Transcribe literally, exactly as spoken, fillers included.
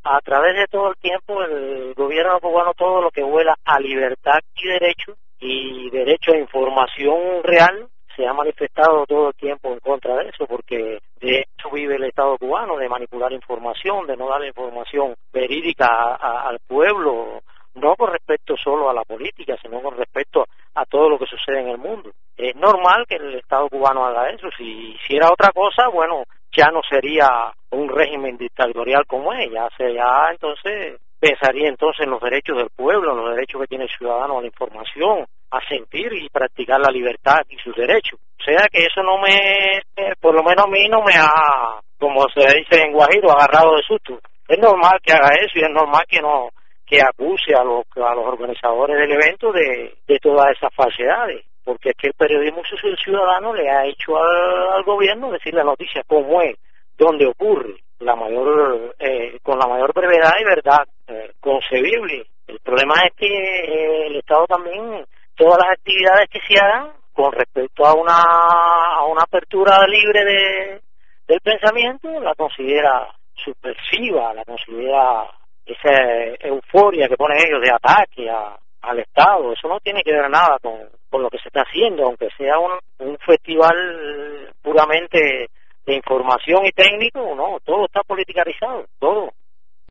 a través de todo el tiempo el gobierno cubano todo lo que vuela a libertad y derecho, y derecho a información real, se ha manifestado todo el tiempo en contra de eso, porque de eso vive el Estado cubano, de manipular información, de no dar información verídica a, a, al pueblo, no con respecto solo a la política, sino con respecto a todo lo que sucede en el mundo. Es normal que el Estado cubano haga eso. Si hiciera otra cosa, bueno, ya no sería un régimen dictatorial como es, ya, se, ya entonces pensaría entonces en los derechos del pueblo, en los derechos que tiene el ciudadano a la información, a sentir y practicar la libertad y sus derechos. O sea que eso no me, por lo menos a mí no me ha, como se dice en Guajiro, agarrado de susto. Es normal que haga eso y es normal que no, que acuse a los, a los organizadores del evento de, de todas esas falsedades, porque es que el periodismo ciudadano le ha hecho al, al gobierno decir la noticia como es, donde ocurre, la mayor, eh, con la mayor brevedad y verdad eh, concebible. El problema es que eh, el Estado también, todas las actividades que se hagan con respecto a una a una apertura libre de del pensamiento, la considera subversiva, la considera esa euforia que ponen ellos de ataque a, al Estado. Eso no tiene que ver nada con, con lo que se está haciendo, aunque sea un, un festival puramente de información y técnico, no, todo está politicarizado, todo.